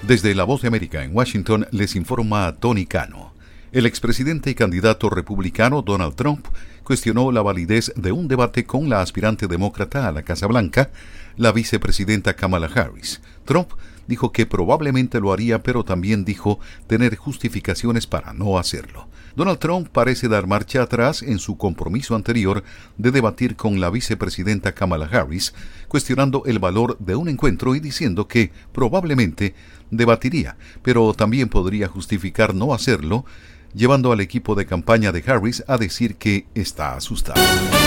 Desde La Voz de América en Washington les informa Tony Cano. El expresidente y candidato republicano Donald Trump cuestionó la validez de un debate con la aspirante demócrata a la Casa Blanca, la vicepresidenta Kamala Harris. Trump dijo que probablemente lo haría, pero también dijo tener justificaciones para no hacerlo. Donald Trump parece dar marcha atrás en su compromiso anterior de debatir con la vicepresidenta Kamala Harris, cuestionando el valor de un encuentro y diciendo que probablemente debatiría, pero también podría justificar no hacerlo, llevando al equipo de campaña de Harris a decir que está asustado.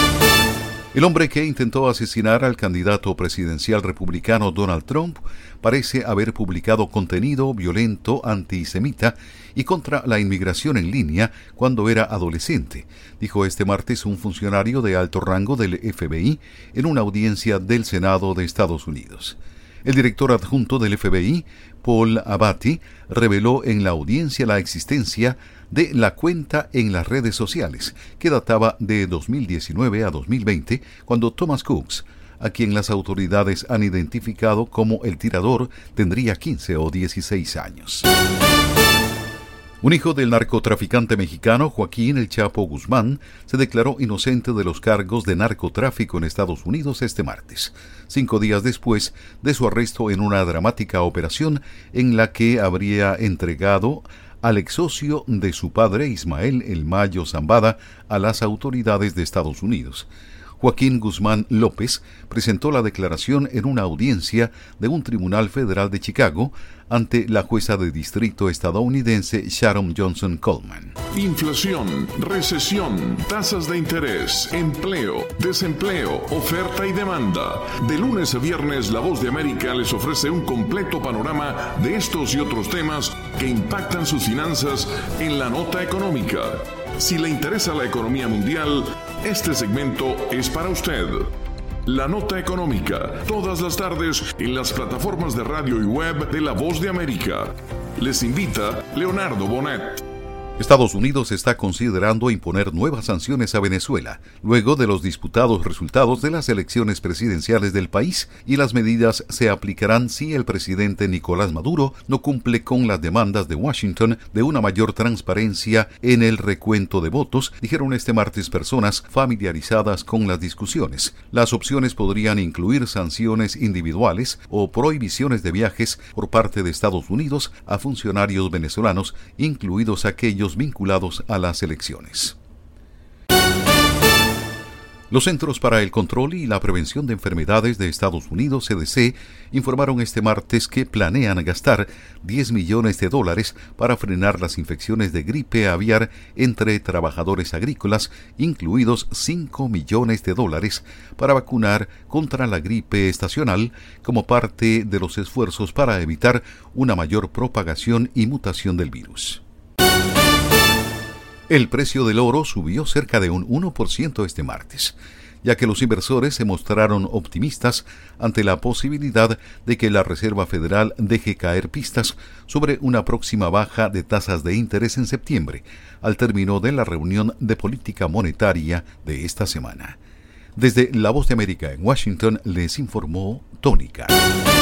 El hombre que intentó asesinar al candidato presidencial republicano Donald Trump parece haber publicado contenido violento antisemita y contra la inmigración en línea cuando era adolescente, dijo este martes un funcionario de alto rango del FBI en una audiencia del Senado de Estados Unidos. El director adjunto del FBI, Paul Abate, reveló en la audiencia la existencia de la cuenta en las redes sociales, que databa de 2019 a 2020, cuando Thomas Cooks, a quien las autoridades han identificado como el tirador, tendría 15 o 16 años. Un hijo del narcotraficante mexicano Joaquín El Chapo Guzmán se declaró inocente de los cargos de narcotráfico en Estados Unidos este martes, 5 días después de su arresto en una dramática operación en la que habría entregado al ex socio de su padre, Ismael El Mayo Zambada, a las autoridades de Estados Unidos. Joaquín Guzmán López presentó la declaración en una audiencia de un tribunal federal de Chicago ante la jueza de distrito estadounidense Sharon Johnson Coleman. Inflación, recesión, tasas de interés, empleo, desempleo, oferta y demanda. De lunes a viernes, La Voz de América les ofrece un completo panorama de estos y otros temas que impactan sus finanzas en la nota económica. Si le interesa la economía mundial, este segmento es para usted. La Nota Económica, todas las tardes en las plataformas de radio y web de La Voz de América. Les invita Leonardo Bonet. Estados Unidos está considerando imponer nuevas sanciones a Venezuela, luego de los disputados resultados de las elecciones presidenciales del país, y las medidas se aplicarán si el presidente Nicolás Maduro no cumple con las demandas de Washington de una mayor transparencia en el recuento de votos, dijeron este martes personas familiarizadas con las discusiones. Las opciones podrían incluir sanciones individuales o prohibiciones de viajes por parte de Estados Unidos a funcionarios venezolanos, incluidos aquellos vinculados a las elecciones. Los Centros para el Control y la Prevención de Enfermedades de Estados Unidos, CDC, informaron este martes que planean gastar $10 millones para frenar las infecciones de gripe aviar entre trabajadores agrícolas, incluidos $5 millones para vacunar contra la gripe estacional como parte de los esfuerzos para evitar una mayor propagación y mutación del virus. El precio del oro subió cerca de un 1% este martes, ya que los inversores se mostraron optimistas ante la posibilidad de que la Reserva Federal deje caer pistas sobre una próxima baja de tasas de interés en septiembre, al término de la reunión de política monetaria de esta semana. Desde La Voz de América en Washington les informó Tony Cano.